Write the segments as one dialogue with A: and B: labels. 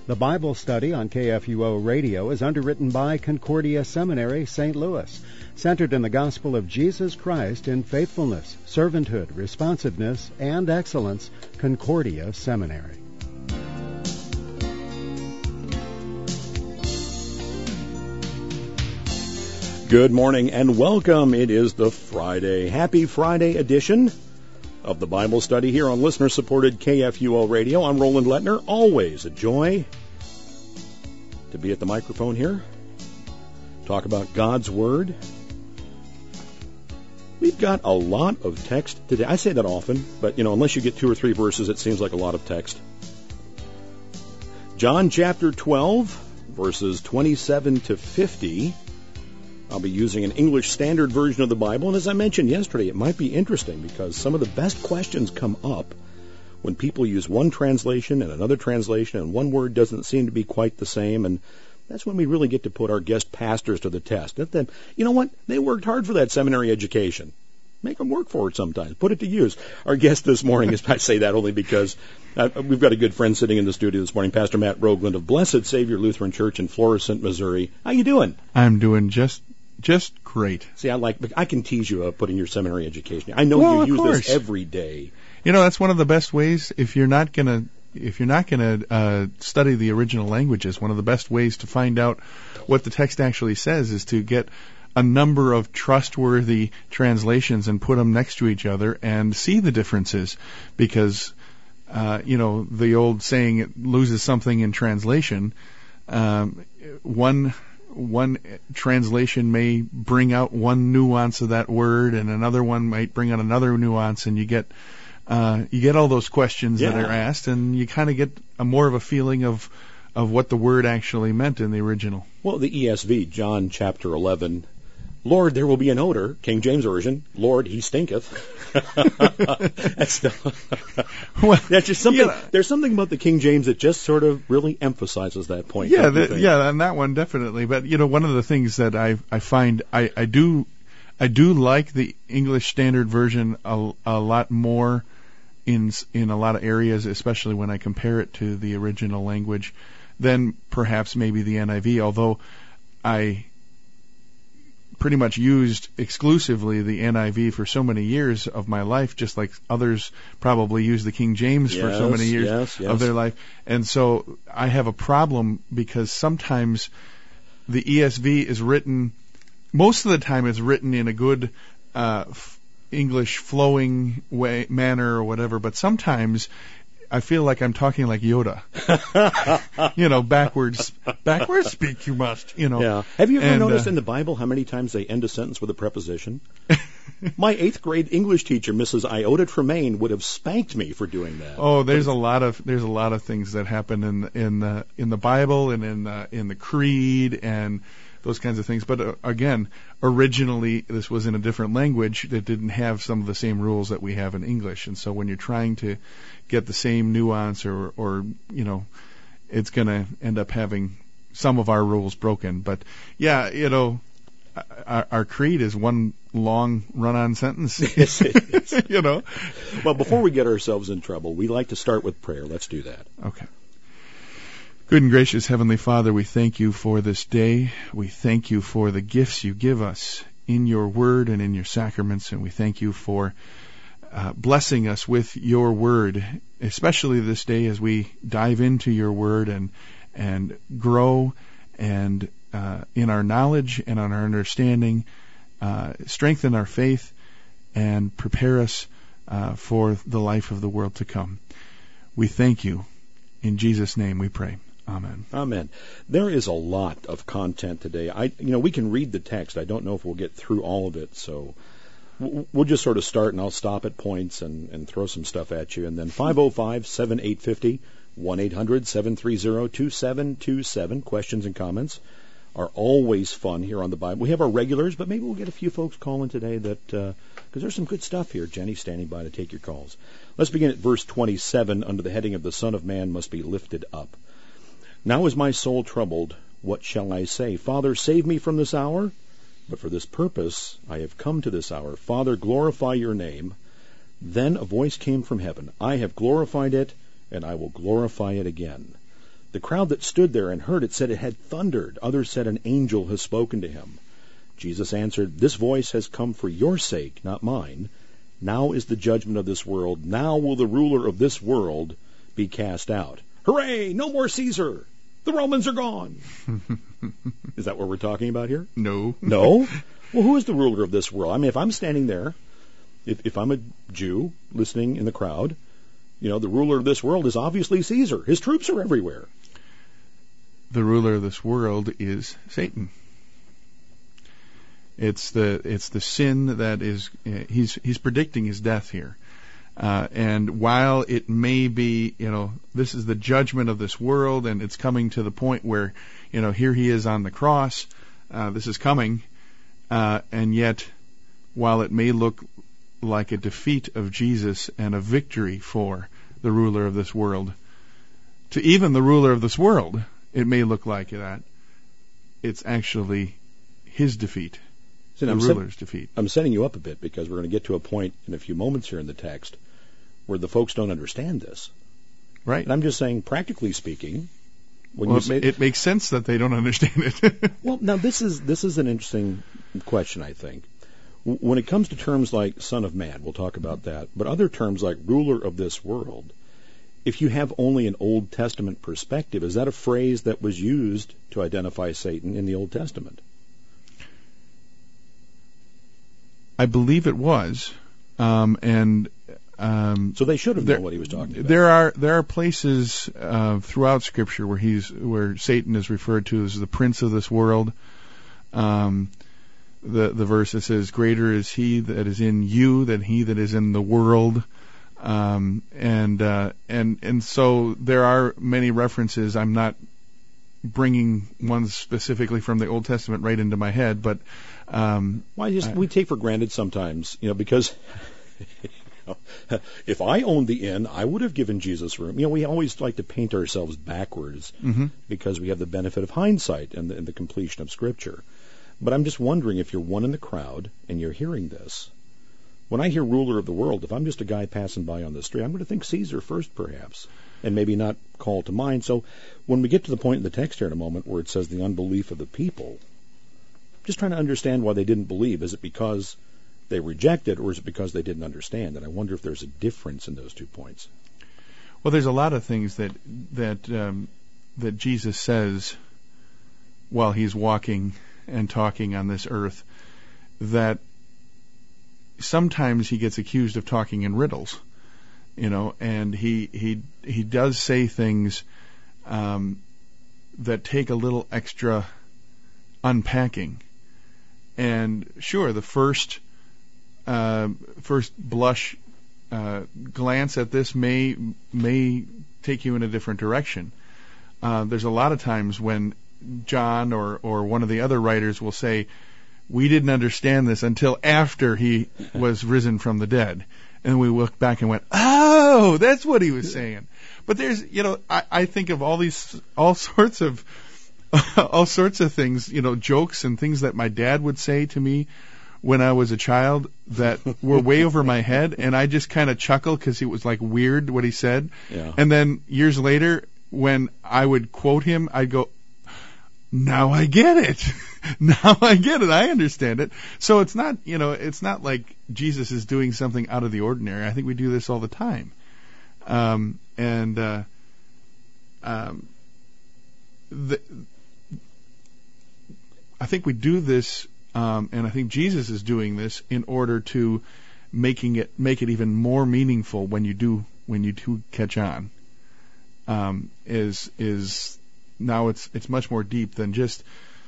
A: The Bible study on KFUO Radio is underwritten by Concordia Seminary, St. Louis, centered in the gospel of Jesus Christ in faithfulness, servanthood, responsiveness, and excellence. Concordia Seminary.
B: Good morning and welcome. It is the Happy Friday edition of the Bible study here on listener-supported KFUO Radio. I'm Roland Lettner. Always a joy to be at the microphone here, talk about God's Word. We've got a lot of text today. I say that often, but unless you get 2 or 3 verses, it seems like a lot of text. John chapter 12, verses 27 to 50. I'll be using an English Standard Version of the Bible, and as I mentioned yesterday, it might be interesting because some of the best questions come up when people use one translation and another translation, and one word doesn't seem to be quite the same, and that's when we really get to put our guest pastors to the test. Let them, you know what? They worked hard for that seminary education. Make them work for it sometimes. Put it to use. Our guest this morning is, I say that only because we've got a good friend sitting in the studio this morning, Pastor Matt Rogland of Blessed Savior Lutheran Church in Florissant, Missouri. How you doing?
C: I'm doing just great.
B: See, I can tease you about putting your seminary education. I know you use this every day.
C: That's one of the best ways. If you're not gonna study the original languages, one of the best ways to find out what the text actually says is to get a number of trustworthy translations and put them next to each other and see the differences, because the old saying, it loses something in translation. One translation may bring out one nuance of that word, and another one might bring out another nuance, and you get all those questions that are asked, and you kind of get more of a feeling of what the word actually meant in the original.
B: Well, the ESV, John chapter 11, Lord, there will be an odor, King James Version, Lord, he stinketh. That's just something. There's something about the King James that just sort of really emphasizes that point.
C: And that one definitely. But one of the things that I find I do like the English Standard Version a lot more in a lot of areas, especially when I compare it to the original language, than perhaps maybe the NIV. Although I pretty much used exclusively the NIV for so many years of my life, just like others probably use the King James for so many years of their life. And so I have a problem because sometimes the ESV is written, most of the time it's written in a good English flowing manner or whatever, but sometimes I feel like I'm talking like Yoda. Backwards speak you must,
B: Yeah. Have you ever noticed in the Bible how many times they end a sentence with a preposition? My 8th grade English teacher, Mrs. Iota Tremaine, would have spanked me for doing that.
C: Oh, there's a lot of things that happen in the Bible and in the Creed and those kinds of things. But again, originally this was in a different language that didn't have some of the same rules that we have in English. And so when you're trying to get the same nuance or it's going to end up having some of our rules broken. But our creed is one long run-on sentence.
B: Yes, it is. Well, before we get ourselves in trouble, we like to start with prayer. Let's do that.
C: Okay. Good and gracious Heavenly Father, we thank you for this day. We thank you for the gifts you give us in your word and in your sacraments, and we thank you for blessing us with your word, especially this day as we dive into your word and grow and in our knowledge and on our understanding, strengthen our faith and prepare us for the life of the world to come. We thank you. In Jesus' name we pray. Amen.
B: Amen. There is a lot of content today. We can read the text. I don't know if we'll get through all of it, so we'll just sort of start, and I'll stop at points and throw some stuff at you. And then 505-7850, 1-800-730-2727. Questions and comments are always fun here on the Bible. We have our regulars, but maybe we'll get a few folks calling today because there's some good stuff here. Jenny's standing by to take your calls. Let's begin at verse 27 under the heading of the Son of Man must be lifted up. Now is my soul troubled. What shall I say? Father, save me from this hour. But for this purpose I have come to this hour. Father, glorify your name. Then a voice came from heaven. I have glorified it, and I will glorify it again. The crowd that stood there and heard it said it had thundered. Others said an angel has spoken to him. Jesus answered, "This voice has come for your sake, not mine. Now is the judgment of this world. Now will the ruler of this world be cast out." Hooray! No more Caesar! The Romans are gone! Is that what we're talking about here?
C: No.
B: No? Well, who is the ruler of this world? I mean, if I'm standing there, if I'm a Jew listening in the crowd, the ruler of this world is obviously Caesar. His troops are everywhere.
C: The ruler of this world is Satan. It's the sin that is he's predicting his death here, and while it may be this is the judgment of this world, and it's coming to the point where here he is on the cross, this is coming, and yet while it may look like a defeat of Jesus and a victory for the ruler of this world, to even the ruler of this world, it may look like that. It's actually his defeat. The ruler's defeat.
B: I'm setting you up a bit because we're going to get to a point in a few moments here in the text where the folks don't understand this.
C: Right.
B: And I'm just saying, practically speaking,
C: it makes sense that they don't understand it.
B: Well, now this is an interesting question, I think. When it comes to terms like Son of Man, we'll talk about that, but other terms like ruler of this world, if you have only an Old Testament perspective, is that a phrase that was used to identify Satan in the Old Testament?
C: I believe it was, so
B: they should have known what he was talking about.
C: There are places throughout Scripture where Satan is referred to as the prince of this world. The verse that says, "Greater is he that is in you than he that is in the world," and so there are many references. I'm not bringing ones specifically from the Old Testament right into my head, but
B: we take for granted sometimes, because if I owned the inn, I would have given Jesus room. We always like to paint ourselves backwards because we have the benefit of hindsight and the completion of Scripture. But I'm just wondering, if you're one in the crowd and you're hearing this, when I hear ruler of the world, if I'm just a guy passing by on the street, I'm going to think Caesar first, perhaps, and maybe not call to mind. So when we get to the point in the text here in a moment where it says the unbelief of the people, just trying to understand why they didn't believe. Is it because they rejected, or is it because they didn't understand? And I wonder if there's a difference in those 2 points.
C: Well, there's a lot of things that Jesus says while he's walking and talking on this earth, that sometimes he gets accused of talking in riddles, and he does say things that take a little extra unpacking. And sure, the first blush glance at this may take you in a different direction. There's a lot of times when John or one of the other writers will say, "We didn't understand this until after he was risen from the dead." And we looked back and went, "Oh, that's what he was saying." But there's, I think of all sorts of things, jokes and things that my dad would say to me when I was a child that were way over my head, and I just kind of chuckle because it was like weird what he said.
B: Yeah.
C: And then years later, when I would quote him, I'd go, "Now I get it. Now I get it. I understand it." So it's not, it's not like Jesus is doing something out of the ordinary. I think we do this all the time. I think we do this, and I think Jesus is doing this in order to make it even more meaningful when you do catch on. Is now it's much more deep than just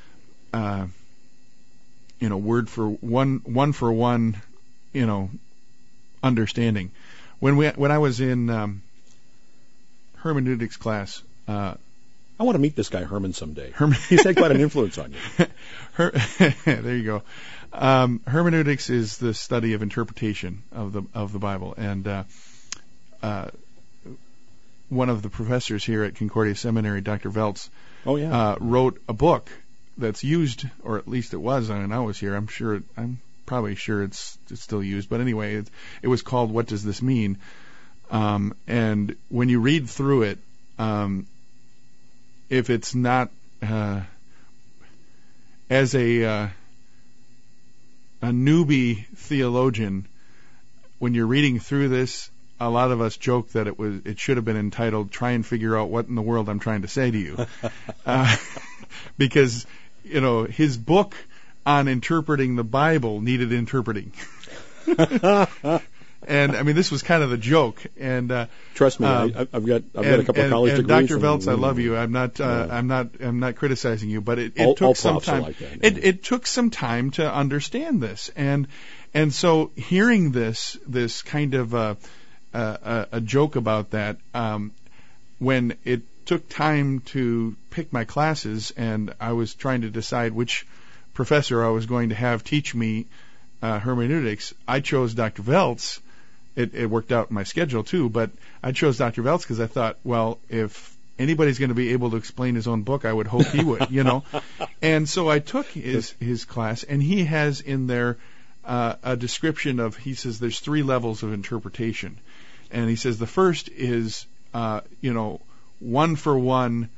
C: word for one understanding. When I was in hermeneutics class,
B: I want to meet this guy Herman someday. He's had quite an influence on you.
C: There you go. Hermeneutics is the study of interpretation of the Bible, and one of the professors here at Concordia Seminary, Dr. Veltz, wrote a book that's used, or at least it was when I was here. I'm probably sure it's still used, but anyway, it was called "What Does This Mean?" And when you read through it, if it's not as a newbie theologian, when you're reading through this, a lot of us joke that it should have been entitled "Try and Figure Out What in the World I'm Trying to Say to You," because his book on interpreting the Bible needed interpreting. And I mean, this was kind of the joke. And
B: trust me, I've got a couple of college degrees.
C: Dr. Veltz, I love you. I'm not criticizing you, but it took some time. Like that, it took some time to understand this, and so hearing this kind of a joke about that, when it took time to pick my classes, and I was trying to decide which professor I was going to have teach me hermeneutics, I chose Dr. Veltz. It worked out in my schedule too, but I chose Dr. Veltz because I thought, well, if anybody's going to be able to explain his own book, I would hope he would, And so I took his class, and he has in there a description of, he says there's 3 levels of interpretation. And he says the first is, one for one,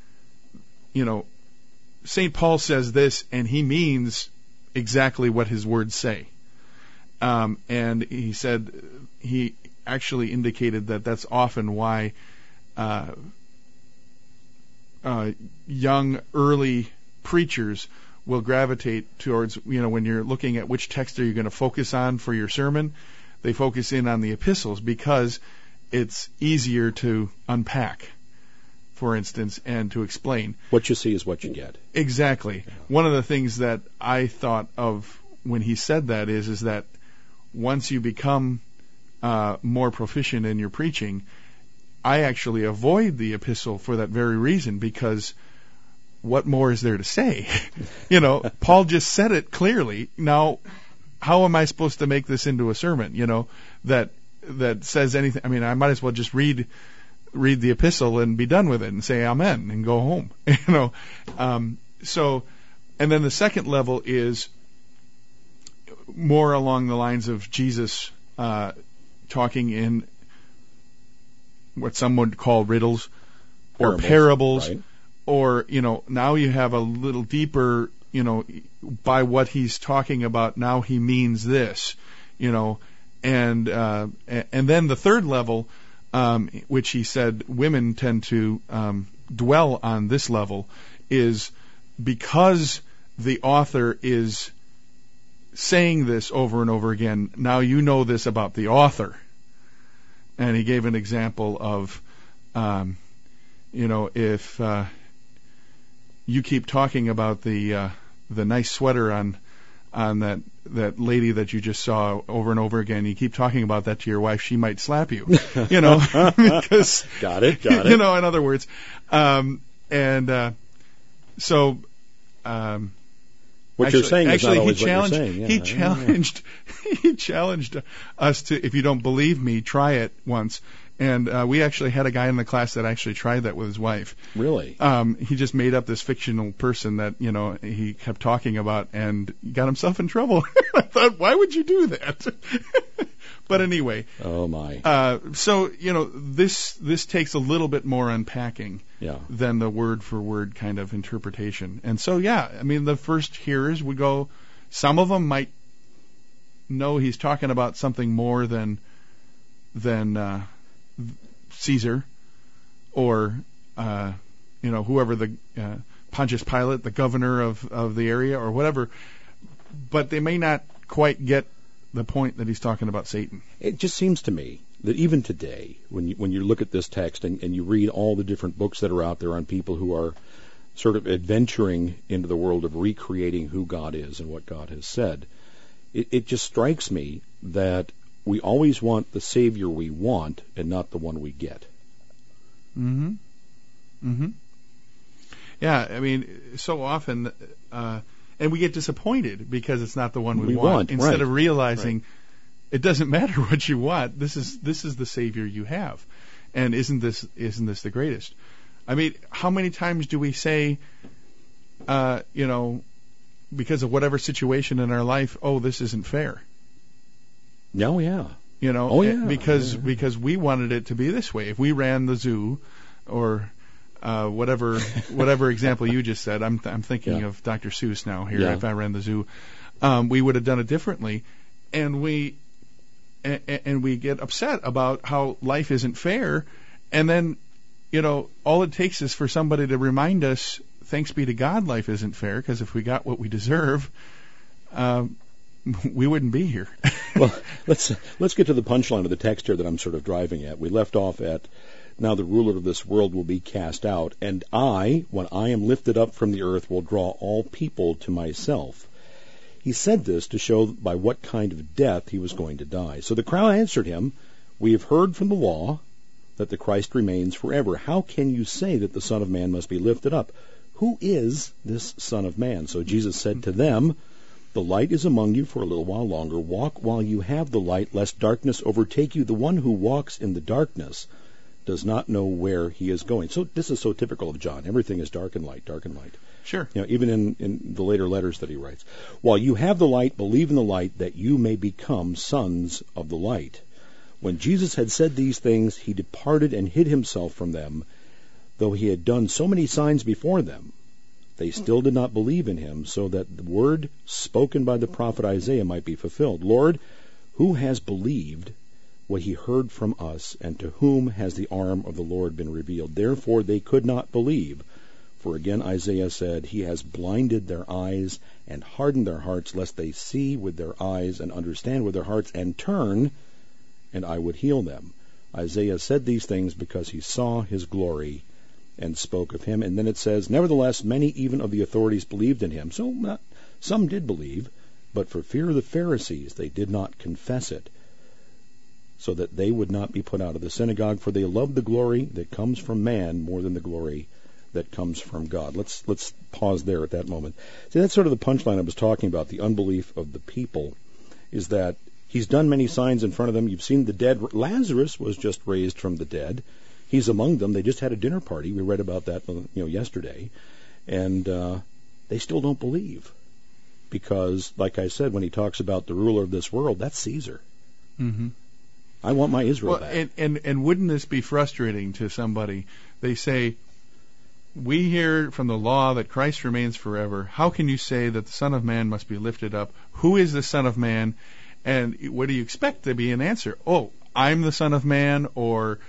C: St. Paul says this, and he means exactly what his words say. And he said he actually indicated that that's often why young, early preachers will gravitate towards, when you're looking at which text are you going to focus on for your sermon, they focus in on the epistles because it's easier to unpack, for instance, and to explain.
B: What you see is what you get.
C: Exactly. Yeah. One of the things that I thought of when he said that is that once you become more proficient in your preaching, I actually avoid the epistle for that very reason, because what more is there to say? Paul just said it clearly. Now, how am I supposed to make this into a sermon, that says anything? I mean, I might as well just read the epistle and be done with it and say amen and go home, So, and then the second level is more along the lines of Jesus talking in what some would call riddles or parables,
B: right.
C: Or, now you have a little deeper, by what he's talking about, now he means this, and then the third level, which he said women tend to dwell on this level, is because the author is saying this over and over again, now you know this about the author. And he gave an example of, if you keep talking about the nice sweater on that lady that you just saw over and over again, you keep talking about that to your wife, she might slap you, because
B: got it.
C: In other words,
B: what you're saying is not always what you're saying.
C: Yeah. He challenged us to, if you don't believe me, try it once. And we actually had a guy in the class that actually tried that with his wife.
B: Really?
C: He just made up this fictional person that, he kept talking about and got himself in trouble. I thought, why would you do that? But anyway.
B: Oh, my.
C: So, this takes a little bit more unpacking than the word-for-word kind of interpretation. And so, the first hearers would go, some of them might know he's talking about something more than Caesar, or whoever the Pontius Pilate, the governor of the area, or whatever, but they may not quite get the point that he's talking about Satan.
B: It just seems to me that even today, when you look at this text and you read all the different books that are out there on people who are sort of adventuring into the world of recreating who God is and what God has said, it just strikes me that we always want the Savior we want and not the one we get.
C: Mm-hmm. Mm-hmm. Yeah, I mean, so often, and we get disappointed because it's not the one we want. Instead of realizing it doesn't matter what you want. This is the Savior you have, and isn't this the greatest? I mean, how many times do we say, because of whatever situation in our life, oh, this isn't fair?
B: No, yeah.
C: Because we wanted it to be this way. If we ran the zoo, or whatever example you just said. I'm thinking of Dr. Seuss now here.
B: Yeah.
C: If I ran the zoo, we would have done it differently, and we get upset about how life isn't fair, and then all it takes is for somebody to remind us, thanks be to God, life isn't fair, because if we got what we deserve, we wouldn't be here.
B: Well, let's get to the punchline of the text here that I'm sort of driving at. We left off at, now the ruler of this world will be cast out, and I, when I am lifted up from the earth, will draw all people to myself. He said this to show by what kind of death he was going to die. So the crowd answered him, we have heard from the law that the Christ remains forever. How can you say that the Son of Man must be lifted up? Who is this Son of Man? So Jesus said to them, the light is among you for a little while longer. Walk while you have the light, lest darkness overtake you. The one who walks in the darkness does not know where he is going. So this is so typical of John. Everything is dark and light, dark and light.
C: Sure.
B: Even in the later letters that he writes. While you have the light, believe in the light, that you may become sons of the light. When Jesus had said these things, he departed and hid himself from them. Though he had done so many signs before them, they still did not believe in him, so that the word spoken by the prophet Isaiah might be fulfilled. Lord, who has believed what he heard from us, and to whom has the arm of the Lord been revealed? Therefore they could not believe. For again Isaiah said, he has blinded their eyes and hardened their hearts, lest they see with their eyes and understand with their hearts and turn, and I would heal them. Isaiah said these things because he saw his glory and spoke of him. And then it says, nevertheless, many even of the authorities believed in him. So some did believe, but for fear of the Pharisees, they did not confess it, so that they would not be put out of the synagogue, for they loved the glory that comes from man more than the glory that comes from God. Let's pause there at that moment. See, that's sort of the punchline I was talking about. The unbelief of the people is that he's done many signs in front of them. You've seen the dead. Lazarus was just raised from the dead. He's among them. They just had a dinner party. We read about that yesterday. And they still don't believe. Because, like I said, when he talks about the ruler of this world, that's Caesar.
C: Mm-hmm.
B: I want my Israel back.
C: And wouldn't this be frustrating to somebody? They say, we hear from the law that Christ remains forever. How can you say that the Son of Man must be lifted up? Who is the Son of Man? And what do you expect to be an answer? Oh, I'm the Son of Man, or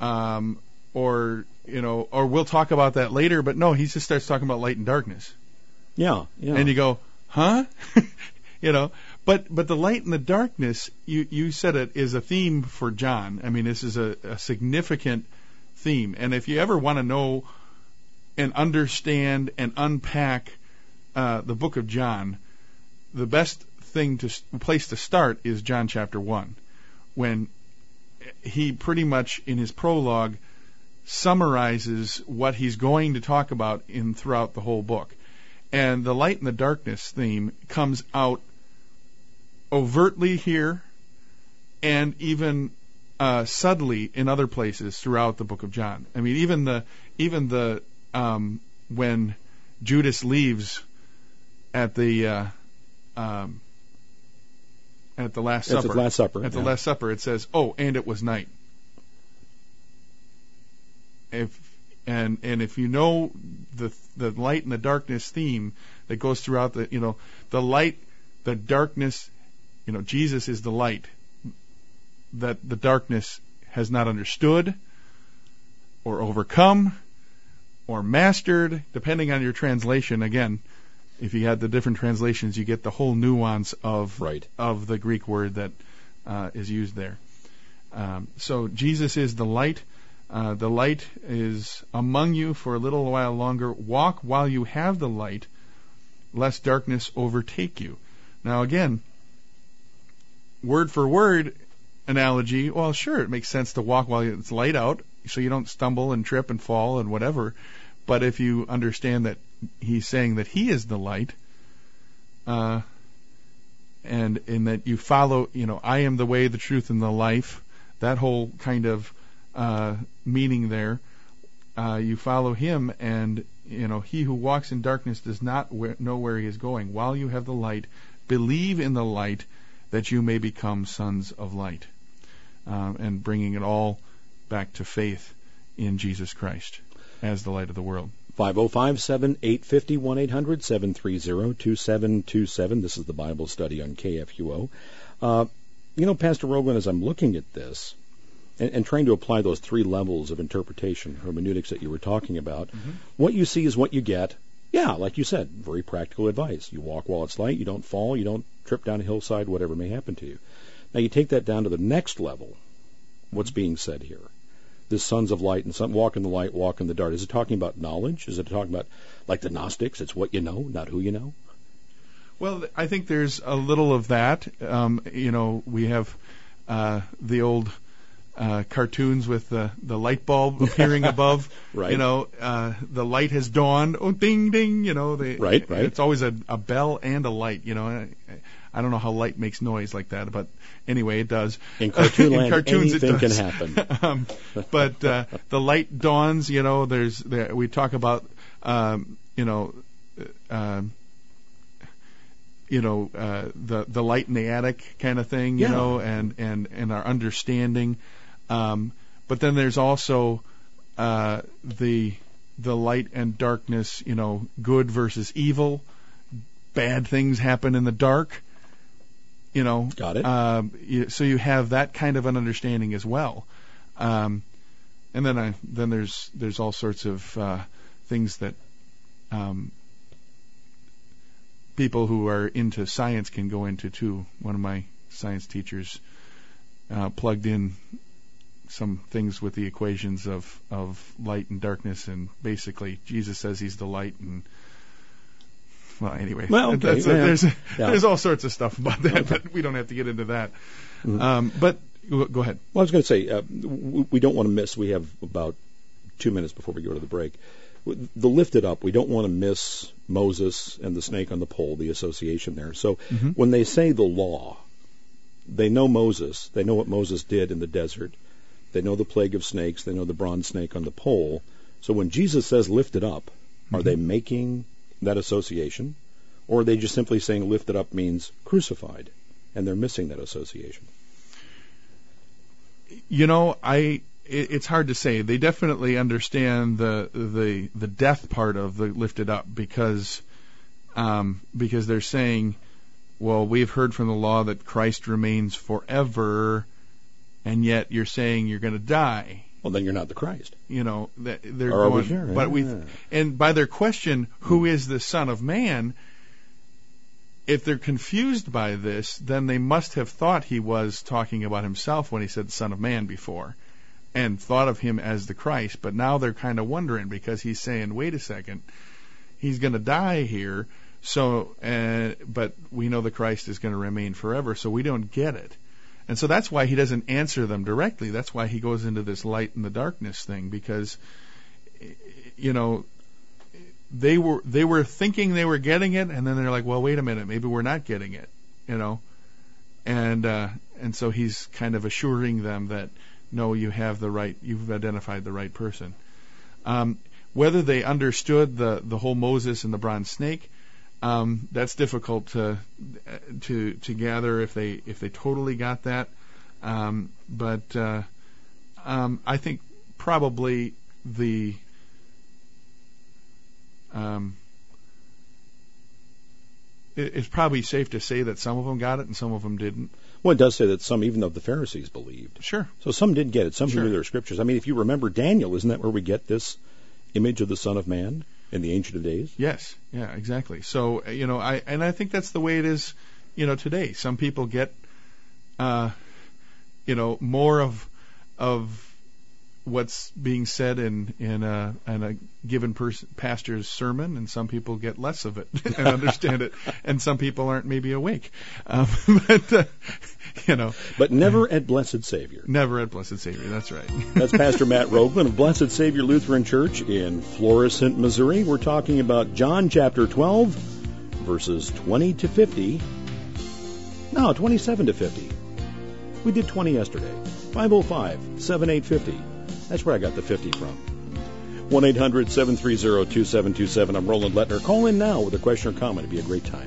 C: we'll talk about that later. But no, he just starts talking about light and darkness.
B: Yeah.
C: And you go, huh? But the light and the darkness, you said it, is a theme for John. I mean, this is a significant theme. And if you ever want to know and understand and unpack the book of John, the best place to start is John chapter 1, when he pretty much in his prologue summarizes what he's going to talk about throughout the whole book. And the light and the darkness theme comes out overtly here and even subtly in other places throughout the book of John. I mean, even the when Judas leaves at the Last Supper.
B: At the Last Supper.
C: At the Last Supper, it says, "Oh, and it was night." If you know the light and the darkness theme that goes throughout the light, the darkness, Jesus is the light that the darkness has not understood or overcome or mastered, depending on your translation. Again, if you had the different translations, you get the whole nuance of the Greek word that is used there. So Jesus is the light. The light is among you for a little while longer. Walk while you have the light, lest darkness overtake you. Now again, word for word analogy, well, sure, it makes sense to walk while it's light out, so you don't stumble and trip and fall and whatever. But if you understand that he's saying that he is the light, and in that you follow, I am the way, the truth, and the life, that whole kind of meaning there, you follow him, and he who walks in darkness does not know where he is going. While you have the light, believe in the light, that you may become sons of light, and bringing it all back to faith in Jesus Christ. as the light of the world.
B: 505-7850, 1-800-730-2727. This is the Bible study on KFUO. Pastor Rogland, as I'm looking at this and trying to apply those three levels of interpretation, hermeneutics that you were talking about, what you see is what you get. Yeah, like you said, very practical advice. You walk while it's light, you don't fall, you don't trip down a hillside, whatever may happen to you. Now you take that down to the next level. What's being said here? The sons of light and walk in the light, walk in the dark. Is it talking about knowledge? Is it talking about, like the Gnostics, it's what you know, not who you know?
C: Well, I think there's a little of that. We have the old cartoons with the light bulb appearing above.
B: Right.
C: The light has dawned. Oh, ding, ding.
B: Right.
C: It's always a bell and a light. I don't know how light makes noise like that, but anyway, it does.
B: In cartoon land,
C: cartoons,
B: anything
C: it does.
B: can happen.
C: But the light dawns. We talk about the light in the attic kind of thing, and our understanding. But then there's also the light and darkness, good versus evil. Bad things happen in the dark.
B: Got it.
C: So you have that kind of an understanding as well. And then there's all sorts of things that people who are into science can go into too. One of my science teachers plugged in some things with the equations of light and darkness, and basically Jesus says he's the light, and well, anyway,
B: okay.
C: There's all sorts of stuff about that, but we don't have to get into that. But go ahead.
B: Well, I was going to say, we don't want to miss, we have about 2 minutes before we go to the break. The lifted up, we don't want to miss Moses and the snake on the pole, the association there. So when they say the law, they know Moses, they know what Moses did in the desert, they know the plague of snakes, they know the bronze snake on the pole. So when Jesus says lifted up, are they making that association, or are they just simply saying lifted up means crucified, and they're missing that association?
C: It's hard to say. They definitely understand the death part of the lifted up because they're saying, well, we've heard from the law that Christ remains forever, and yet you're saying you're going to die.
B: Well, then you're not the Christ.
C: They're going.
B: Sure?
C: But and by their question, who is the Son of Man? If they're confused by this, then they must have thought he was talking about himself when he said Son of Man before, and thought of him as the Christ. But now they're kind of wondering because he's saying, wait a second, he's going to die here. So, but we know the Christ is going to remain forever, so we don't get it. And so that's why he doesn't answer them directly. That's why he goes into this light and the darkness thing, because, they were thinking they were getting it, and then they're like, well, wait a minute, maybe we're not getting it, and so he's kind of assuring them that, no, you've identified the right person. Whether they understood the whole Moses and the bronze snake, that's difficult to gather if they totally got that. But I think probably it's probably safe to say that some of them got it and some of them didn't.
B: Well, it does say that some, even of the Pharisees, believed.
C: Sure.
B: So some did get it. Some knew their scriptures. I mean, if you remember Daniel, isn't that where we get this image of the Son of Man in the Ancient of Days?
C: Yes. Yeah, exactly. So, I think that's the way it is, today. Some people get, more of what's being said in a given pastor's sermon, and some people get less of it and understand it, and some people aren't maybe awake.
B: But never at Blessed Savior.
C: Never at Blessed Savior, that's right.
B: That's Pastor Matt Rogland of Blessed Savior Lutheran Church in Florissant, Missouri. We're talking about John chapter 12, verses 20 to 50. No, 27 to 50. We did 20 yesterday. 505-7850. That's where I got the 50 from. 1-800-730-2727. I'm Roland Lettner. Call in now with a question or comment. It'd be a great time.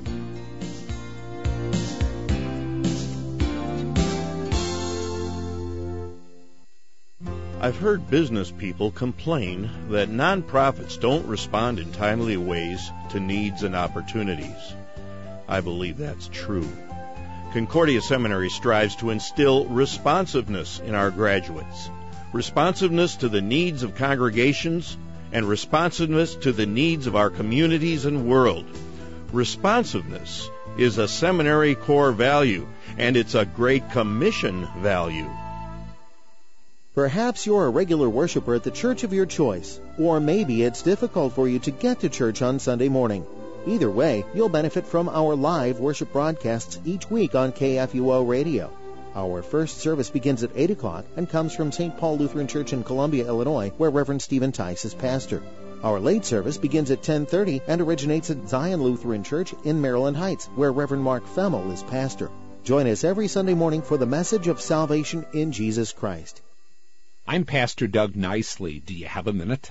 D: I've heard business people complain that nonprofits don't respond in timely ways to needs and opportunities. I believe that's true. Concordia Seminary strives to instill responsiveness in our graduates, responsiveness to the needs of congregations, and responsiveness to the needs of our communities and world. Responsiveness is a seminary core value, and it's a Great Commission value.
E: Perhaps you're a regular worshiper at the church of your choice, or maybe it's difficult for you to get to church on Sunday morning. Either way, you'll benefit from our live worship broadcasts each week on KFUO Radio. Our first service begins at 8 o'clock and comes from St. Paul Lutheran Church in Columbia, Illinois, where Reverend Stephen Tice is pastor. Our late service begins at 10:30 and originates at Zion Lutheran Church in Maryland Heights, where Reverend Mark Femmel is pastor. Join us every Sunday morning for the message of salvation in Jesus Christ.
F: I'm Pastor Doug Nicely. Do you have a minute?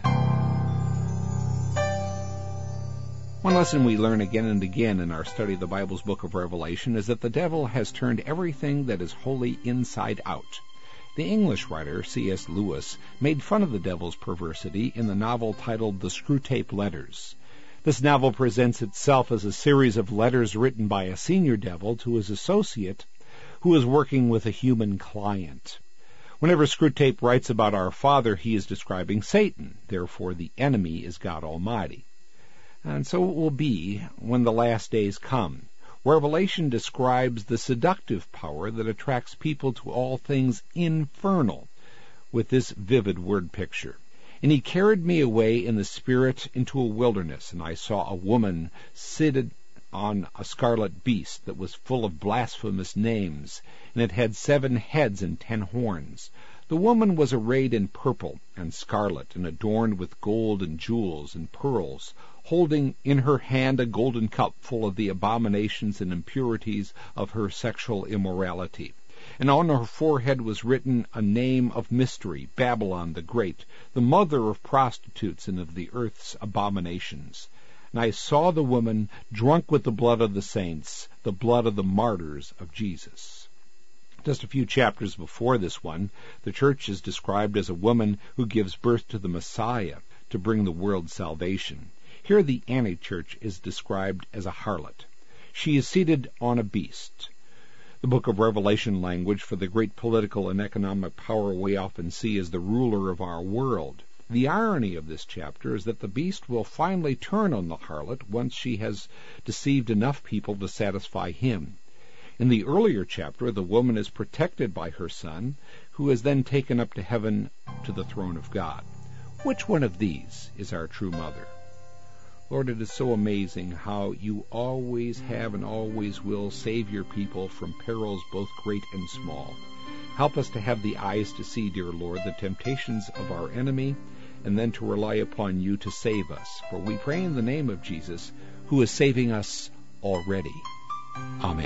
F: One lesson we learn again and again in our study of the Bible's book of Revelation is that the devil has turned everything that is holy inside out. The English writer C.S. Lewis made fun of the devil's perversity in the novel titled The Screwtape Letters. This novel presents itself as a series of letters written by a senior devil to his associate who is working with a human client. Whenever Screwtape writes about our Father, he is describing Satan. Therefore, the enemy is God Almighty. And so it will be when the last days come. Revelation describes the seductive power that attracts people to all things infernal with this vivid word picture. And he carried me away in the Spirit into a wilderness, and I saw a woman seated on a scarlet beast that was full of blasphemous names, and it had 7 heads and 10 horns. The woman was arrayed in purple and scarlet, and adorned with gold and jewels and pearls, holding in her hand a golden cup full of the abominations and impurities of her sexual immorality. And on her forehead was written a name of mystery, Babylon the Great, the mother of prostitutes and of the earth's abominations. And I saw the woman drunk with the blood of the saints, the blood of the martyrs of Jesus. Just a few chapters before this one, the church is described as a woman who gives birth to the Messiah to bring the world salvation. Here the anti-church is described as a harlot. She is seated on a beast. The book of Revelation language for the great political and economic power we often see as the ruler of our world. The irony of this chapter is that the beast will finally turn on the harlot once she has deceived enough people to satisfy him. In the earlier chapter, the woman is protected by her son, who is then taken up to heaven to the throne of God. Which one of these is our true mother? Lord, it is so amazing how you always have and always will save your people from perils both great and small. Help us to have the eyes to see, dear Lord, the temptations of our enemy, and then to rely upon you to save us. For we pray in the name of Jesus, who is saving us already. Amen.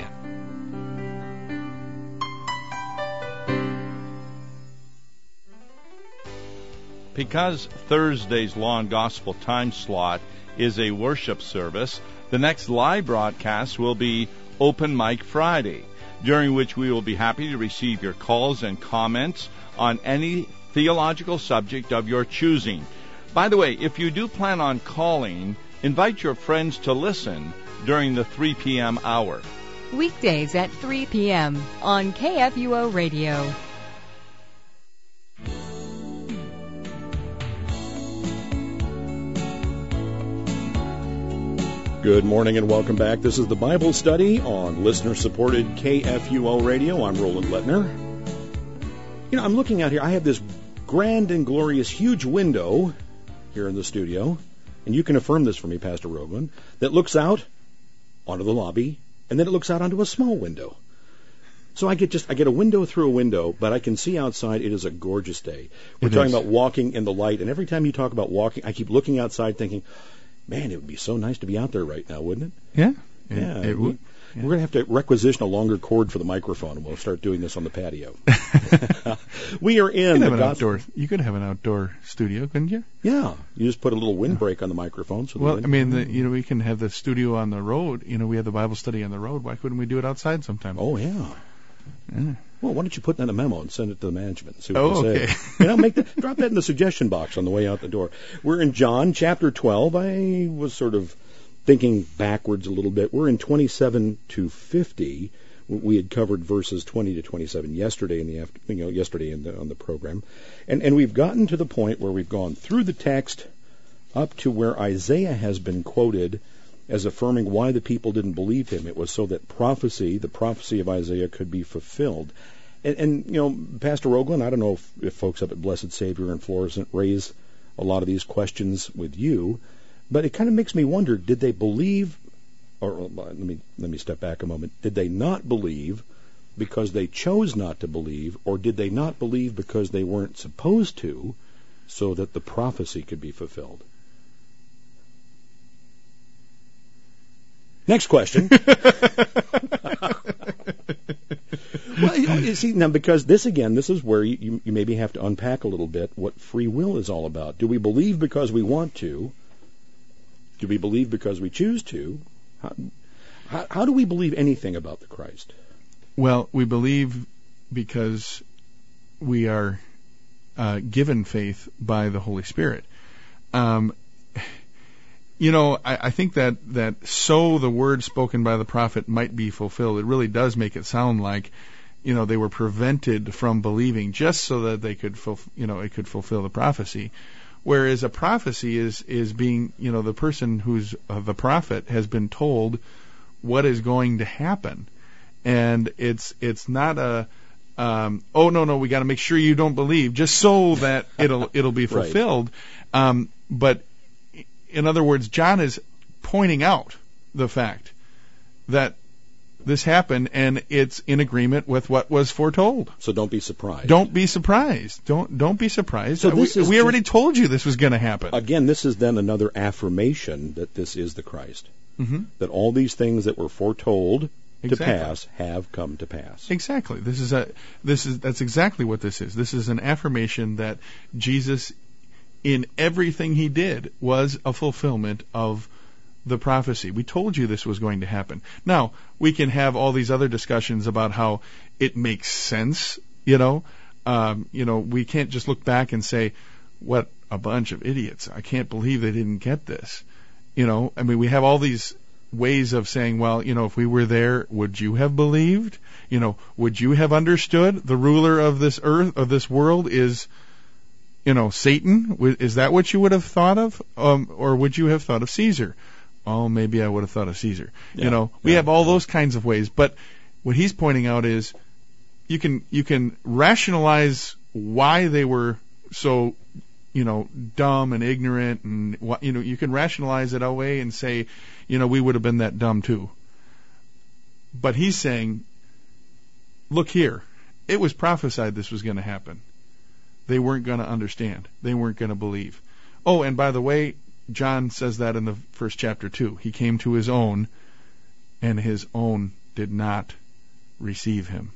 G: Because Thursday's Law and Gospel time slot is a worship service, the next live broadcast will be Open Mic Friday, during which we will be happy to receive your calls and comments on any theological subject of your choosing. By the way, if you do plan on calling, invite your friends to listen during the 3 p.m. hour.
H: Weekdays at 3 p.m. on KFUO Radio.
B: Good morning and welcome back. This is the Bible study on listener-supported KFUO Radio. I'm Roland Lettner. I'm looking out here. I have this grand and glorious huge window here in the studio, and you can affirm this for me, Pastor Rogan, that looks out onto the lobby, and then it looks out onto a small window. So I get a window through a window, but I can see outside. It is a gorgeous day. We're talking about walking in the light, and every time you talk about walking, I keep looking outside thinking, man, it would be so nice to be out there right now, wouldn't it?
C: Yeah.
B: It would. Yeah. We're going to have to requisition a longer cord for the microphone, and we'll start doing this on the patio. We are in
C: You could have an outdoor studio, couldn't you?
B: Yeah. You just put a little windbreak on the microphone. So
C: we can have the studio on the road. We have the Bible study on the road. Why couldn't we do it outside sometime?
B: Oh, yeah. Well, why don't you put that in a memo and send it to the management and see what
C: Oh,
B: they
C: okay.
B: say? Drop that in the suggestion box on the way out the door. We're in John chapter 12. I was sort of thinking backwards a little bit. We're in 27 to 50. We had covered verses 20 to 27 yesterday on the program, and we've gotten to the point where we've gone through the text up to where Isaiah has been quoted as affirming why the people didn't believe him. It was so that the prophecy of Isaiah could be fulfilled. And Pastor Roglin, I don't know if folks up at Blessed Savior and Florissant raise a lot of these questions with you, but it kind of makes me wonder, did they believe, or let me step back a moment, did they not believe because they chose not to believe, or did they not believe because they weren't supposed to, so that the prophecy could be fulfilled? Next question. Well, you see, now, because this is where you maybe have to unpack a little bit what free will is all about. Do we believe because we want to? Do we believe because we choose to? How do we believe anything about the Christ? Well,
C: we believe because we are given faith by the Holy Spirit. I think that so the word spoken by the prophet might be fulfilled. It really does make it sound like, they were prevented from believing just so that they could, it could fulfill the prophecy. Whereas a prophecy is being, the person who's the prophet has been told what is going to happen, and it's not a no, we got to make sure you don't believe just so that it'll be fulfilled. Right. But in other words, John is pointing out the fact that this happened, and it's in agreement with what was foretold.
B: So don't be surprised.
C: Don't be surprised. Don't be surprised.
B: So
C: we already told you this was going to happen.
B: Again, this is then another affirmation that this is the Christ. Mm-hmm. That all these things that were foretold to pass have come to pass.
C: Exactly. That's exactly what this is. This is an affirmation that Jesus, in everything he did, was a fulfillment of the prophecy. We told you this was going to happen. Now, we can have all these other discussions about how it makes sense, we can't just look back and say, what a bunch of idiots. I can't believe they didn't get this. We have all these ways of saying, well, if we were there, would you have believed? Would you have understood the ruler of this earth, of this world is, Satan? Is that what you would have thought of? Or would you have thought of Caesar? Oh, maybe I would have thought of Caesar.
B: Yeah.
C: We have all those kinds of ways. But what he's pointing out is you can rationalize why they were so, dumb and ignorant, and you can rationalize it away and say, we would have been that dumb too. But he's saying, look here, it was prophesied this was going to happen. They weren't going to understand. They weren't going to believe. Oh, and by the way, John says that in the first chapter too. He came to his own, and his own did not receive him.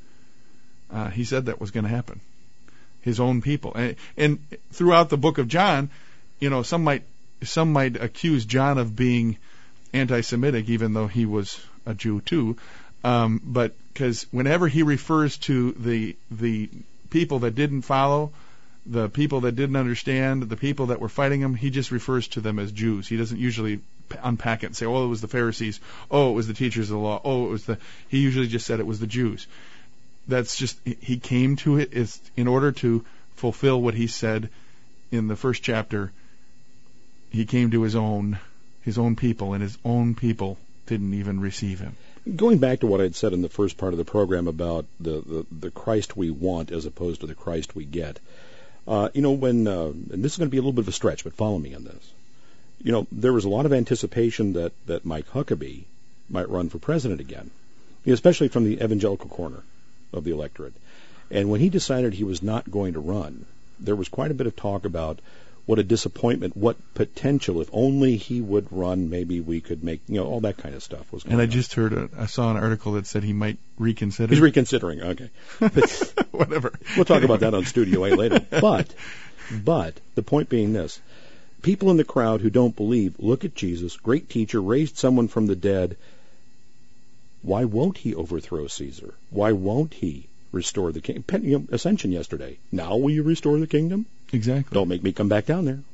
C: He said that was going to happen. His own people. And throughout the book of John, some might accuse John of being anti-Semitic, even though he was a Jew too. But because whenever he refers to the people that didn't follow, the people that didn't understand, the people that were fighting him, he just refers to them as Jews. He doesn't usually unpack it and say, oh, it was the Pharisees, oh, it was the teachers of the law, oh, it was he usually just said it was the Jews. That's just, he came to it is in order to fulfill what he said in the first chapter. He came to his own people, and his own people didn't even receive him.
B: Going back to what I'd said in the first part of the program about the Christ we want as opposed to the Christ we get, when and this is going to be a little bit of a stretch, but follow me on this. There was a lot of anticipation that Mike Huckabee might run for president again, especially from the evangelical corner of the electorate. And when he decided he was not going to run, there was quite a bit of talk about what a disappointment, what potential, if only he would run, maybe we could make, all that kind of stuff was going on.
C: And I just I saw an article that said he might reconsider.
B: He's reconsidering, okay.
C: Whatever.
B: We'll talk about that on Studio A later. But the point being this, people in the crowd who don't believe, look at Jesus, great teacher, raised someone from the dead. Why won't he overthrow Caesar? Why won't he restore the kingdom. Ascension yesterday. Now will you restore the kingdom?
C: Exactly.
B: Don't make me come back down there.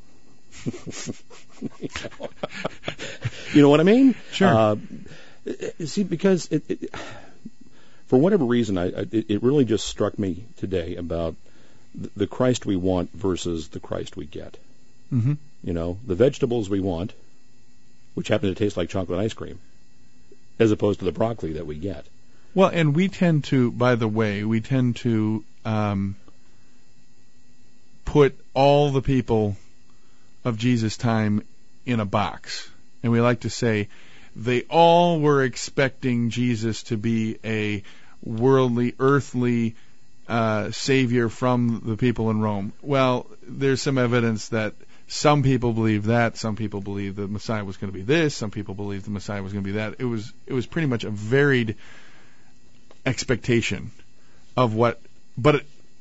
B: You know what I mean?
C: Sure.
B: See, because for whatever reason, it really just struck me today about the Christ we want versus the Christ we get.
C: Mm-hmm.
B: You know, the vegetables we want, which happen to taste like chocolate ice cream, as opposed to the broccoli that we get.
C: Well, and we tend to, by the way, put all the people of Jesus' time in a box. And we like to say they all were expecting Jesus to be a worldly, earthly savior from the people in Rome. Well, there's some evidence that some people believe that, some people believe the Messiah was going to be this, some people believe the Messiah was going to be that. It was pretty much a varied expectation of what, but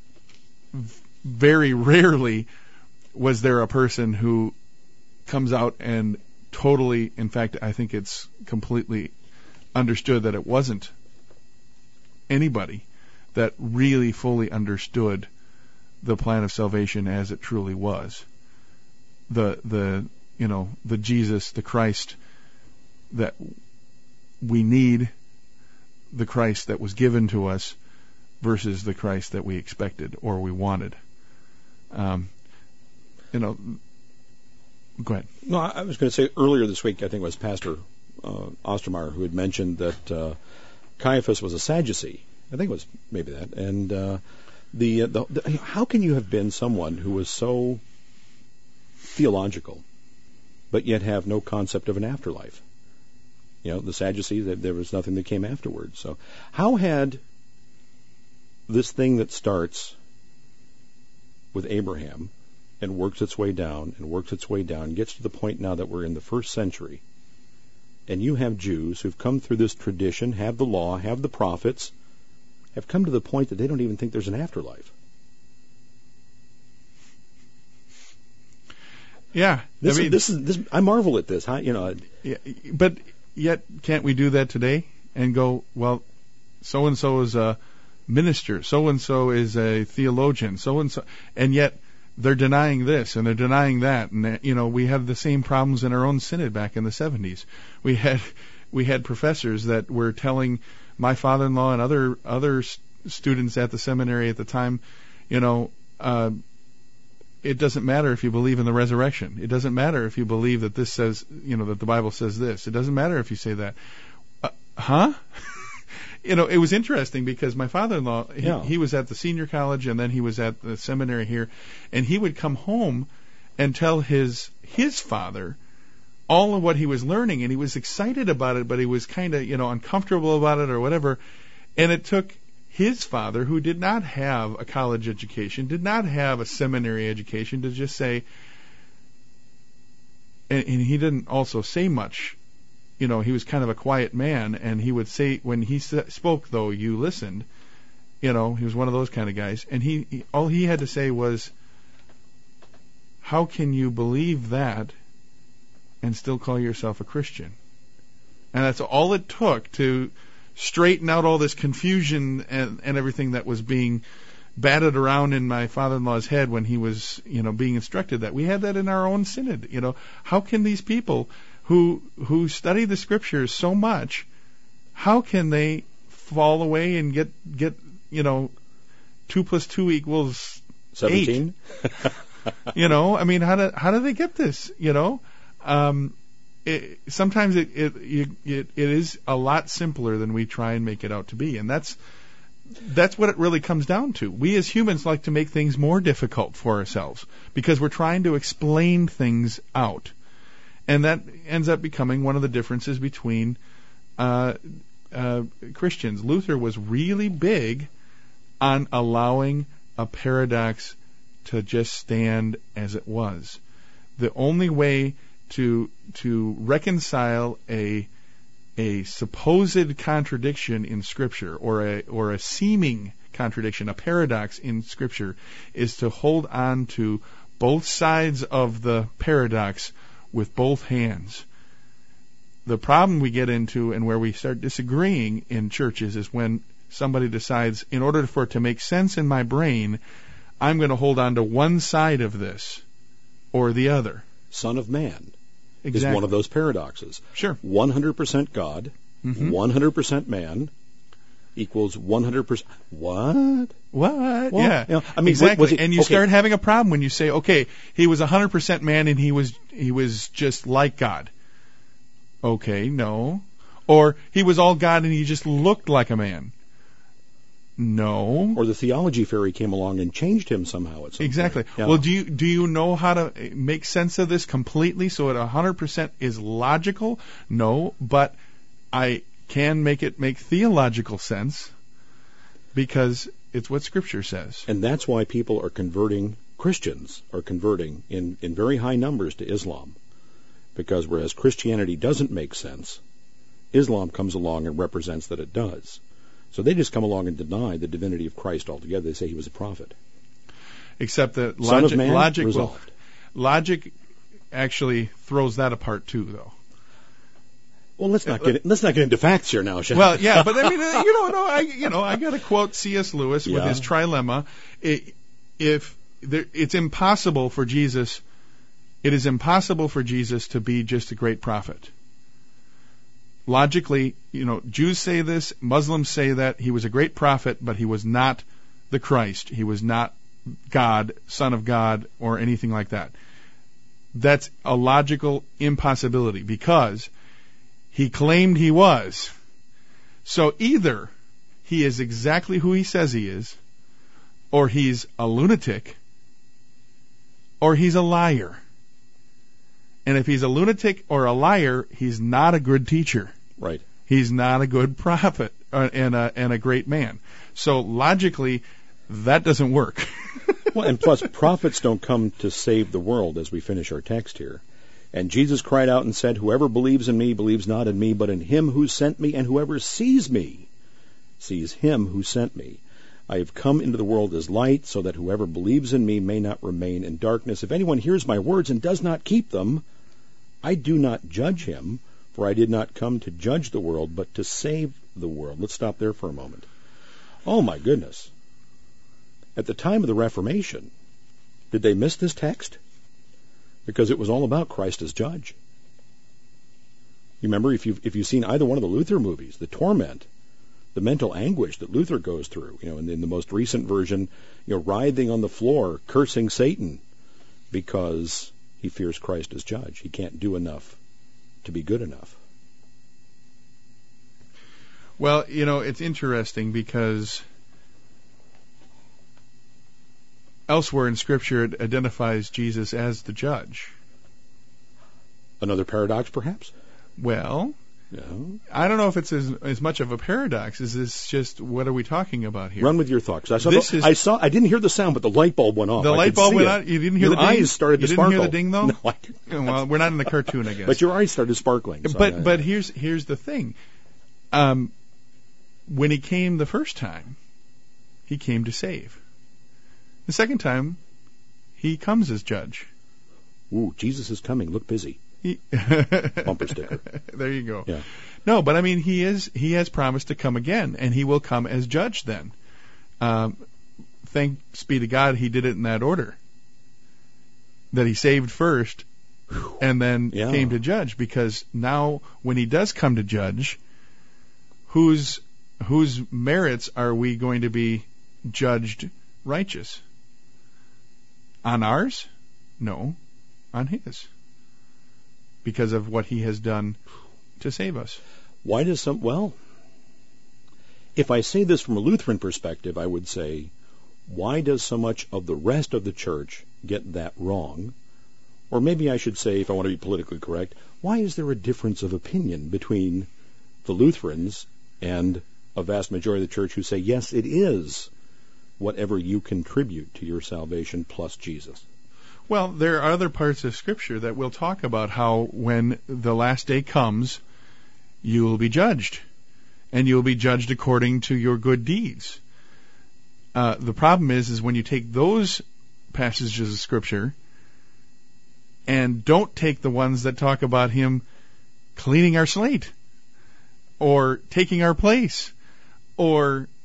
C: very rarely was there a person who comes out and totally, in fact, I think it's completely understood that it wasn't anybody that really fully understood the plan of salvation as it truly was. The Jesus, the Christ that we need, the Christ that was given to us versus the Christ that we expected or we wanted. Go ahead.
B: No, I was going to say earlier this week, I think it was Pastor Ostermeyer who had mentioned that Caiaphas was a Sadducee. I think it was maybe that. And how can you have been someone who was so theological, but yet have no concept of an afterlife? You know, the Sadducees, there was nothing that came afterwards. So how had this thing that starts with Abraham and works its way down and works its way down, gets to the point now that we're in the first century, and you have Jews who've come through this tradition, have the law, have the prophets, have come to the point that they don't even think there's an afterlife.
C: Yeah,
B: I marvel at this.
C: Yeah, but yet can't we do that today and go, well, so and so is a minister, so and so is a theologian, so and so, and yet they're denying this and they're denying that, and we have the same problems in our own synod back in the 70s. We had professors that were telling my father-in-law and other students at the seminary at the time, it doesn't matter if you believe in the resurrection. It doesn't matter if you believe that this says, that the Bible says this. It doesn't matter if you say that. It was interesting because my father-in-law, he was at the senior college and then he was at the seminary here, and he would come home and tell his father all of what he was learning, and he was excited about it, but he was kind of, uncomfortable about it or whatever. And it took his father, who did not have a college education, did not have a seminary education, to just say, and he didn't also say much. He was kind of a quiet man, and he would say, when he spoke, though, you listened. He was one of those kind of guys. And all he had to say was, how can you believe that and still call yourself a Christian? And that's all it took to straighten out all this confusion and everything that was being batted around in my father-in-law's head when he was, being instructed that. We had that in our own synod. How can these people who study the scriptures so much, how can they fall away and get 2 + 2 =
B: 17?
C: 8? How do they get this? Sometimes it is a lot simpler than we try and make it out to be, and that's what it really comes down to. We as humans like to make things more difficult for ourselves because we're trying to explain things out, and that ends up becoming one of the differences between Christians. Luther was really big on allowing a paradox to just stand as it was. The only way to reconcile a supposed contradiction in Scripture or a seeming contradiction, a paradox in Scripture, is to hold on to both sides of the paradox with both hands. The problem we get into and where we start disagreeing in churches is when somebody decides, in order for it to make sense in my brain, I'm going to hold on to one side of this or the other.
B: Son of Man
C: Exactly.
B: is one of those paradoxes.
C: Sure.
B: 100% God, 100% man equals 100%. What?
C: What?
B: Well,
C: yeah.
B: you know, I mean,
C: exactly.
B: was he-
C: and you
B: okay.
C: start having a problem when you say, okay, he was 100% man and he was just like God. Okay, no. Or he was all God and he just looked like a man. No.
B: Or the theology fairy came along and changed him somehow at some
C: Exactly.
B: point. Yeah.
C: Well, do you know how to make sense of this completely so it 100% is logical? No, but I can make it make theological sense because it's what Scripture says.
B: And that's why people are converting, Christians are converting in very high numbers to Islam. Because whereas Christianity doesn't make sense, Islam comes along and represents that it does. So they just come along and deny the divinity of Christ altogether. They say he was a prophet.
C: Except that
B: Son of man,
C: logic
B: resolved.
C: logic actually throws that apart too, though.
B: Well, let's not get into facts here now, shall we?
C: Well, yeah, but I mean, I got to quote C.S. Lewis with
B: Yeah.
C: his trilemma. It's impossible for Jesus, it is impossible for Jesus to be just a great prophet. Logically, Jews say this, Muslims say that he was a great prophet, but he was not the Christ. He was not God, Son of God, or anything like that. That's a logical impossibility because he claimed he was. So either he is exactly who he says he is, or he's a lunatic, or he's a liar. And if he's a lunatic or a liar, he's not a good teacher.
B: Right.
C: He's not a good prophet and a great man. So logically, that doesn't work.
B: Well, and plus, prophets don't come to save the world, as we finish our text here. And Jesus cried out and said, "Whoever believes in me believes not in me, but in him who sent me, and whoever sees me sees him who sent me. I have come into the world as light, so that whoever believes in me may not remain in darkness. If anyone hears my words and does not keep them, I do not judge him, for I did not come to judge the world, but to save the world." Let's stop there for a moment. Oh, my goodness. At the time of the Reformation, did they miss this text? Because it was all about Christ as judge. You remember, if you've seen either one of the Luther movies, the torment, the mental anguish that Luther goes through, in the most recent version, writhing on the floor, cursing Satan, because he fears Christ as judge. He can't do enough to be good enough.
C: Well, it's interesting because elsewhere in Scripture it identifies Jesus as the judge.
B: Another paradox, perhaps?
C: Well,
B: No.
C: I don't know if it's as much of a paradox as this just what are we talking about here?
B: Run with your thoughts. I didn't hear the sound, but the light bulb went off.
C: The light bulb went out. You didn't hear
B: your
C: the ding?
B: eyes started to sparkle.
C: You didn't hear the ding, though?
B: No, I didn't.
C: Well, we're not in the cartoon, I guess.
B: But your eyes started sparkling. So
C: But here's the thing. When he came the first time, he came to save. The second time, he comes as judge.
B: Ooh, Jesus is coming. Look busy. Bumper sticker.
C: There you go.
B: Yeah.
C: No, but I mean, he has promised to come again, and he will come as judge then. Thanks be to God he did it in that order. That he saved first, and then came to judge, because now when he does come to judge, whose merits are we going to be judged righteous? On ours? No, on his. Because of what he has done to save us.
B: Why does if I say this from a Lutheran perspective, I would say, why does so much of the rest of the church get that wrong? Or maybe I should say, if I want to be politically correct, why is there a difference of opinion between the Lutherans and a vast majority of the church who say, yes, it is whatever you contribute to your salvation plus Jesus?
C: Well, there are other parts of Scripture that will talk about how when the last day comes, you will be judged. And you will be judged according to your good deeds. The problem is when you take those passages of Scripture and don't take the ones that talk about him cleaning our slate or taking our place or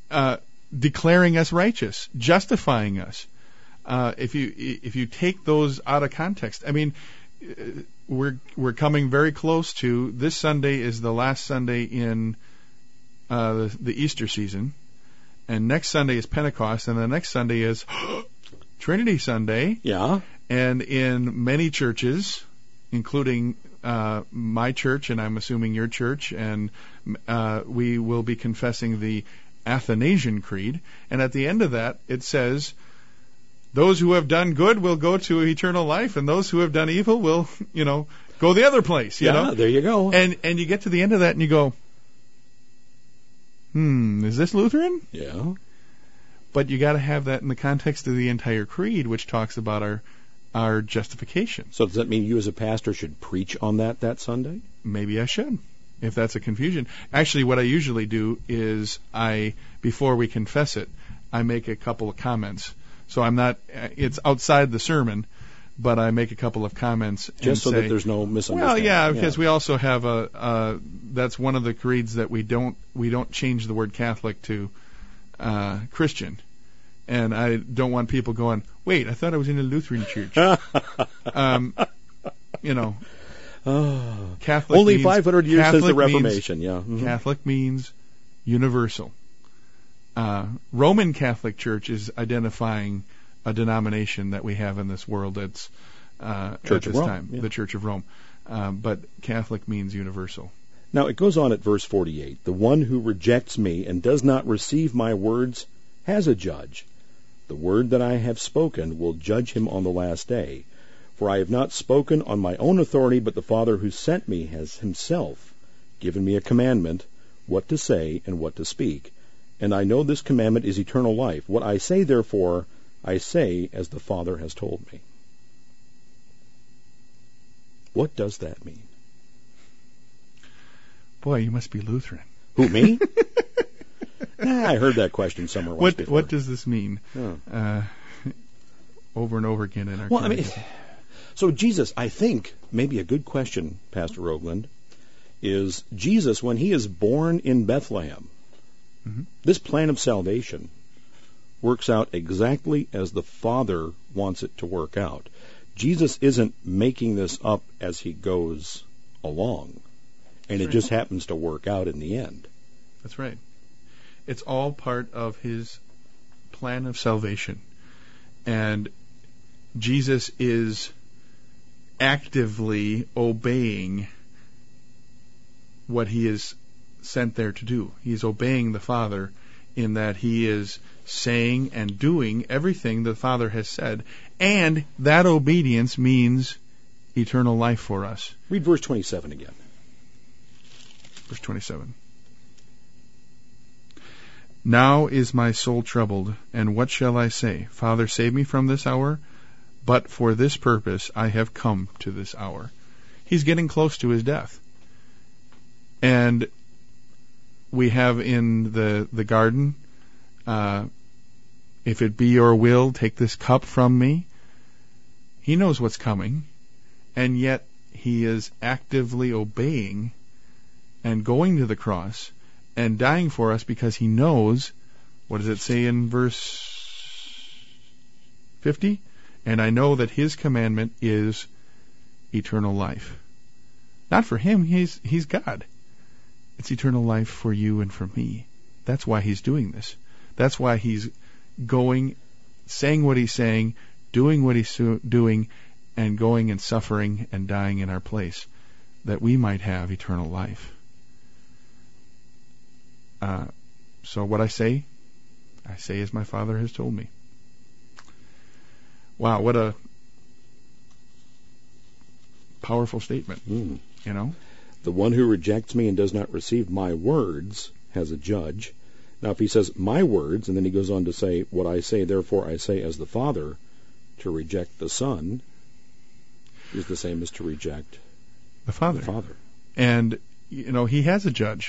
C: declaring us righteous, justifying us. If you take those out of context, I mean, we're coming very close to, this Sunday is the last Sunday in the Easter season, and next Sunday is Pentecost, and the next Sunday is Trinity Sunday.
B: Yeah.
C: And in many churches, including my church, and I'm assuming your church, and we will be confessing the Athanasian Creed, and at the end of that it says, those who have done good will go to eternal life, and those who have done evil will, go the other place. You know?
B: There you go.
C: And you get to the end of that and you go, is this Lutheran?
B: Yeah.
C: But you got to have that in the context of the entire creed, which talks about our justification.
B: So does that mean you as a pastor should preach on that Sunday?
C: Maybe I should, if that's a confusion. Actually, what I usually do is before we confess it, I make a couple of comments. So it's outside the sermon, but I make a couple of comments.
B: Just so that there's no misunderstanding.
C: Well, yeah, because we also have that's one of the creeds that we don't change the word Catholic to Christian. And I don't want people going, wait, I thought I was in a Lutheran church. Catholic
B: only
C: means,
B: 500 years
C: Catholic
B: since the Reformation, yeah.
C: Mm-hmm. Catholic means universal. Roman Catholic Church is identifying a denomination that we have in this world that's
B: Church of Rome,
C: the Church of Rome. But Catholic means universal.
B: Now, it goes on at verse 48. The one who rejects me and does not receive my words has a judge. The word that I have spoken will judge him on the last day. For I have not spoken on my own authority, but the Father who sent me has himself given me a commandment, what to say and what to speak. And I know this commandment is eternal life. What I say, therefore, I say as the Father has told me. What does that mean?
C: Boy, you must be Lutheran.
B: Who, me? I heard that question somewhere once before.
C: What does this mean? Over and over again in our community.
B: So Jesus, I think, maybe a good question, Pastor Roegland, is Jesus, when he is born in Bethlehem, this plan of salvation works out exactly as the Father wants it to work out. Jesus isn't making this up as he goes along, and it just happens to work out in the end.
C: That's right. It's all part of his plan of salvation. And Jesus is actively obeying what he is sent there to do. He's obeying the Father in that he is saying and doing everything the Father has said, and that obedience means eternal life for us.
B: Read verse 27 again.
C: Verse 27. Now is my soul troubled, and what shall I say? Father, save me from this hour, but for this purpose I have come to this hour. He's getting close to his death. And we have in the garden, if it be your will, take this cup from me. He knows what's coming, and yet he is actively obeying and going to the cross and dying for us because he knows, what does it say in verse 50? And I know that his commandment is eternal life. Not for him, he's God. It's eternal life for you and for me. That's why he's doing this. That's why he's going, saying what he's saying, doing what he's doing, and going and suffering and dying in our place, that we might have eternal life. So what I say as my Father has told me. Wow, what a powerful statement. You know?
B: The one who rejects me and does not receive my words has a judge. Now, if he says my words, and then he goes on to say, what I say, therefore I say as the Father, to reject the Son is the same as to reject
C: the Father. And, he has a judge.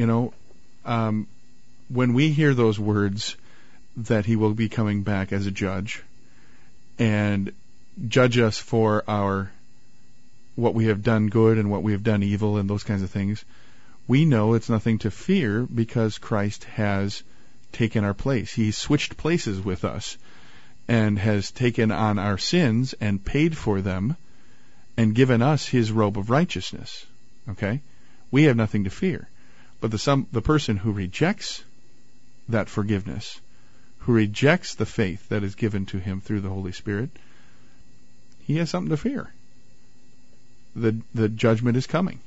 C: When we hear those words that he will be coming back as a judge and judge us for what we have done good and what we have done evil and those kinds of things, we know it's nothing to fear because Christ has taken our place. He switched places with us and has taken on our sins and paid for them and given us his robe of righteousness. Okay? We have nothing to fear. But the person who rejects that forgiveness, who rejects the faith that is given to him through the Holy Spirit, he has something to fear. The judgment is coming.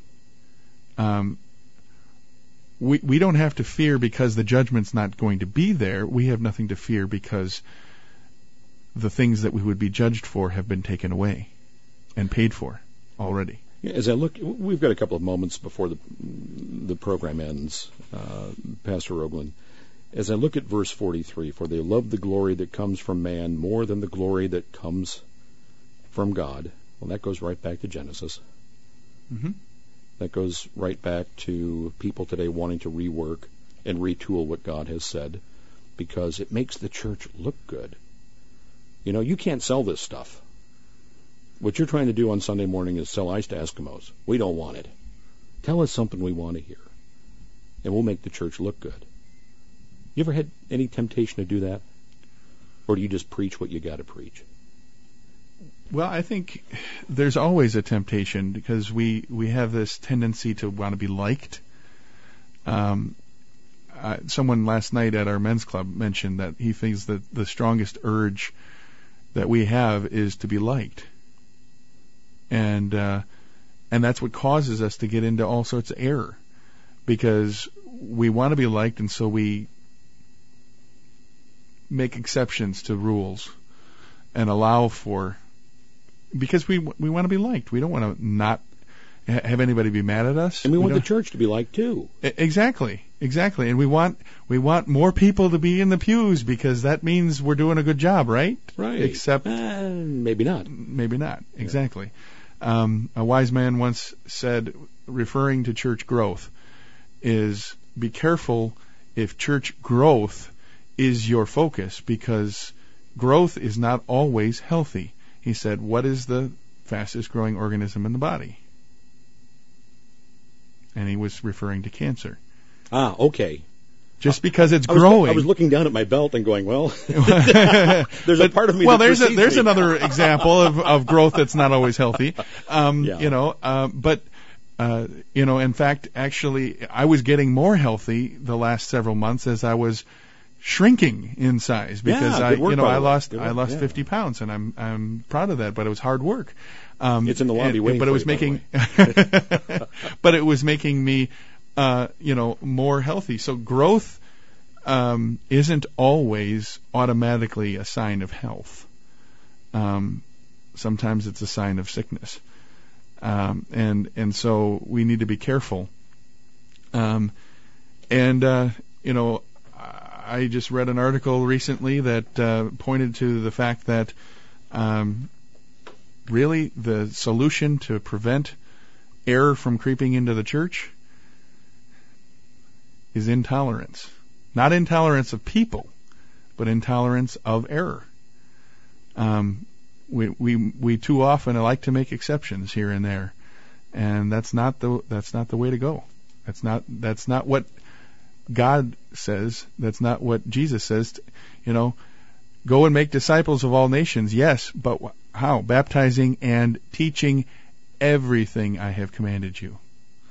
C: We don't have to fear because the judgment's not going to be there. We have nothing to fear because the things that we would be judged for have been taken away and paid for already.
B: As I look, we've got a couple of moments before the program ends, Pastor Roeglen. As I look at verse 43, for they love the glory that comes from man more than the glory that comes from God. Well, that goes right back to Genesis.
C: Mm-hmm.
B: That goes right back to people today wanting to rework and retool what God has said because it makes the church look good. You know, you can't sell this stuff. What you're trying to do on Sunday morning is sell ice to Eskimos. We don't want it. Tell us something we want to hear, and we'll make the church look good. You ever had any temptation to do that? Or do you just preach what you got to preach?
C: Well, I think there's always a temptation because we have this tendency to want to be liked. Someone last night at our men's club mentioned that he thinks that the strongest urge that we have is to be liked. And that's what causes us to get into all sorts of error because we want to be liked, and so we make exceptions to rules and allow for, because we want to be liked. We don't want to not have anybody be mad at us.
B: And we want the church to be liked too.
C: Exactly. And we want more people to be in the pews because that means we're doing a good job, right?
B: Right.
C: Except
B: maybe not.
C: Maybe not. Exactly. A wise man once said, referring to church growth, is be careful if church growth is your focus, because growth is not always healthy. He said, what is the fastest growing organism in the body? And he was referring to cancer.
B: Ah, okay.
C: Just because it's growing.
B: I was looking down at my belt and going, well, there's a part of me that precedes
C: there's
B: me.
C: Another example of growth that's not always healthy. In fact, actually, I was getting more healthy the last several months as I was shrinking in size because I lost 50 pounds, and I'm proud of that, but it was hard work.
B: It's in the lobby waiting.
C: But it was making me more healthy. So growth isn't always automatically a sign of health. Sometimes it's a sign of sickness. And so we need to be careful. I just read an article recently that pointed to the fact that really the solution to prevent error from creeping into the church is intolerance. Not intolerance of people, but intolerance of error. We too often like to make exceptions here and there, and that's not the way to go. That's not what God says. That's not what Jesus says. Go and make disciples of all nations. Yes, but how? Baptizing and teaching everything I have commanded you.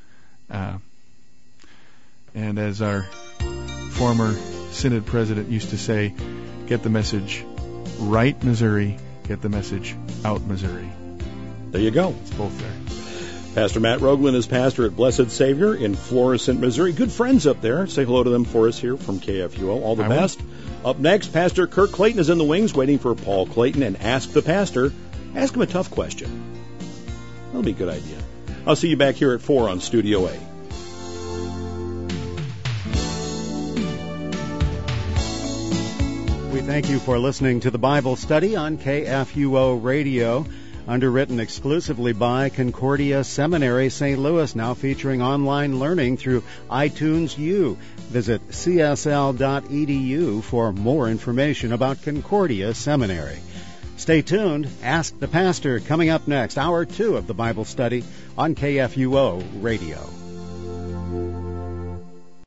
C: And as our former synod president used to say, get the message right, Missouri. Get the message out, Missouri.
B: There you go.
C: It's both there.
B: Pastor Matt Roeglen is pastor at Blessed Savior in Florissant, Missouri. Good friends up there. Say hello to them for us here from KFUO. All the best. Up next, Pastor Kirk Clayton is in the wings waiting for Paul Clayton and Ask the Pastor. Ask him a tough question. That'll be a good idea. I'll see you back here at 4 on Studio A.
A: We thank you for listening to the Bible study on KFUO Radio, underwritten exclusively by Concordia Seminary, St. Louis, now featuring online learning through iTunes U. Visit csl.edu for more information about Concordia Seminary. Stay tuned. Ask the Pastor coming up next, hour 2 of the Bible study on KFUO Radio.